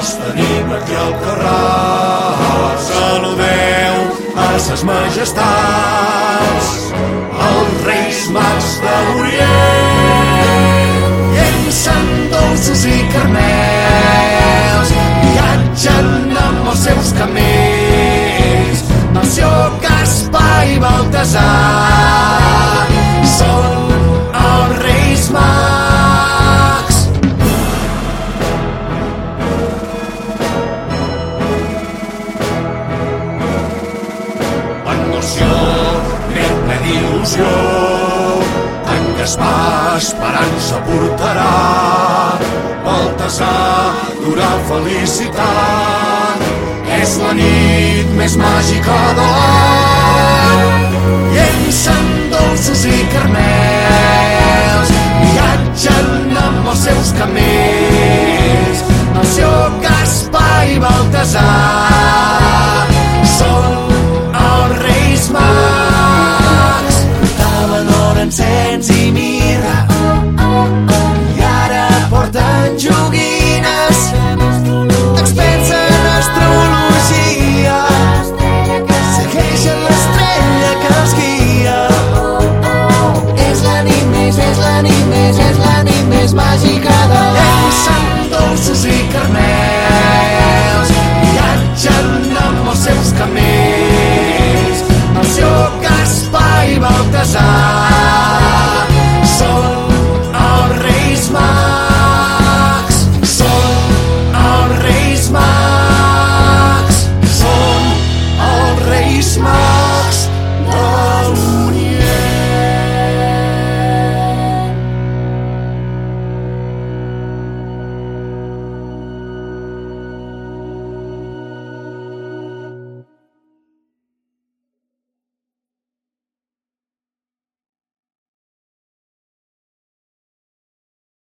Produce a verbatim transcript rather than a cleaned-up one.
tenim aquí al carrer. Saludeu a ses majestats, els reis mags de l'Orient. Llencen dolços i caramels, viatgen amb els seus camells. Melcior, Gaspar i Baltasar són els reis mags. En Melcior, nen ple d'il·lusió, en Gaspar esperança portarà. Baltasar durà felicitat, és la nit més màgica de l'any. Llencen dolços i caramels, viatgen amb els seus camells.